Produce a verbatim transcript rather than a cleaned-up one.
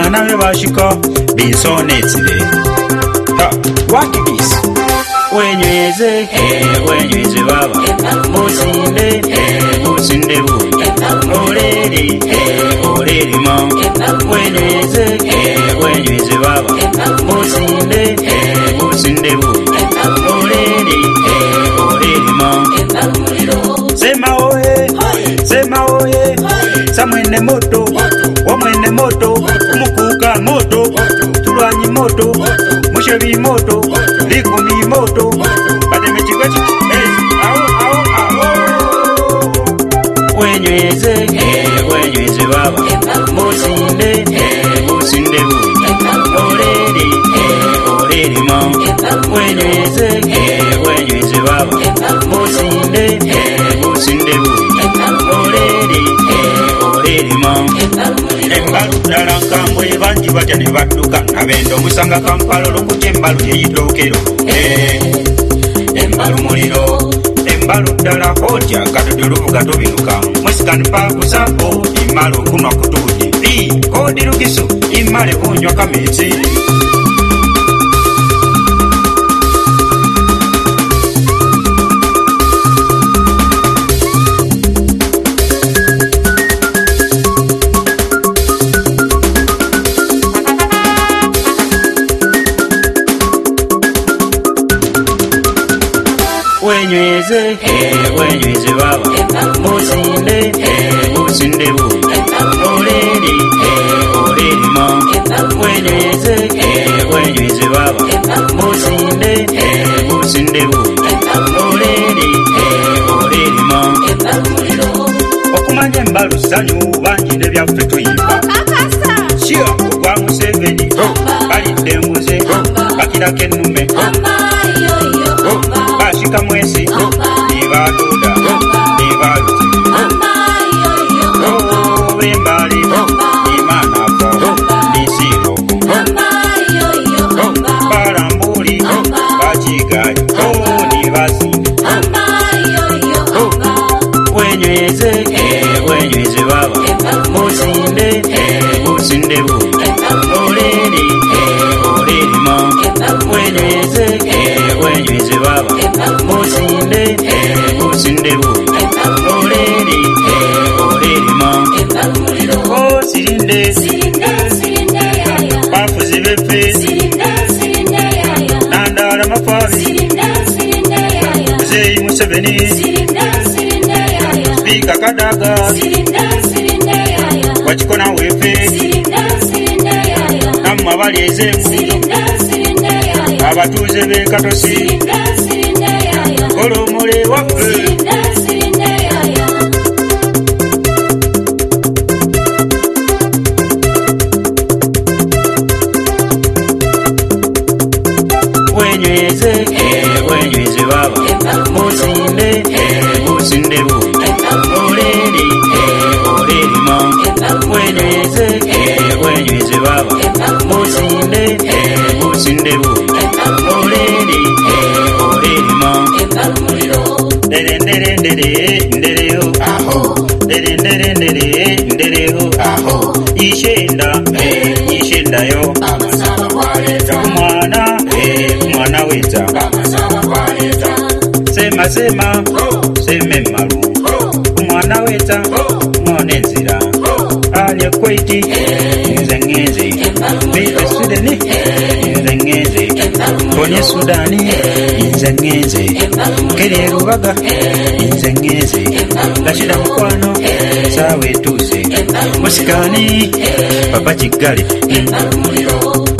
bana be bashika binsonetsire ha what is wenyweze wenyweze baba musinde musinde bu oreri oreri ma wenyweze wenyweze baba musinde musinde bu oreri oreri ma sema oye sema oye samwene moto wamwene moto umukuka moto tulwanyi moto mushebi moto likumi moto bademe chikwechi au au au wenyweze wenyweze baba musinde musinde bu oreri oreri ma wenyweze wenyweze baba musinde musinde bu oreri oreri ma embalu dala nkambwe banji batya ne badduka abendo musanga kampalo lokuti embalu yeyitokero embalu muliro embalu dala hotya katodoluvuga tobinuka mwesikani pakusako imale okunwa kutuuji kodirugisu imale kunywa kametsi wenyweze wenyweze baba musinde musinde bu oreri oreri ma wenyweze wenyweze baba musinde musinde bu oreri oreri ma okumanya embalu sanyu banji ne byaffe tuyimba sio kwa Museveni balidde embuze bakirako ennume bashika mwesi nibaduda nibaluti wembali imanafa nisiro barambuli bachigayi nibasinde wenyweze wenyweze baba musinde musinde bu oreri oreri ma wenyweze wenyweze baba musinde musinde bu oreri oreri ma o sirinde bafuzi befe nandala mafabi Mzee Museveni Spika Kadaga wachikona wefe namma baleze abatuze be katosi olomole waffe wenyweze wenyweze baba musinde musinde bu oreri oreri ma wenyweze wenyweze baba musinde musinde bu oreri oreri ma dere dere dere dere ho aho dere dere dere dere ho aho ishenda ishenda yo amasaba kwaleta mwana mwana weta amasaba kwaleta sema sema seme malu mwana weta mwana nzira ali kweti nzengeze bibe sudani nzengeze konye sudani nzengeze kere rubaga nzengeze lashida mkwano sawe tuse musikani papa chigale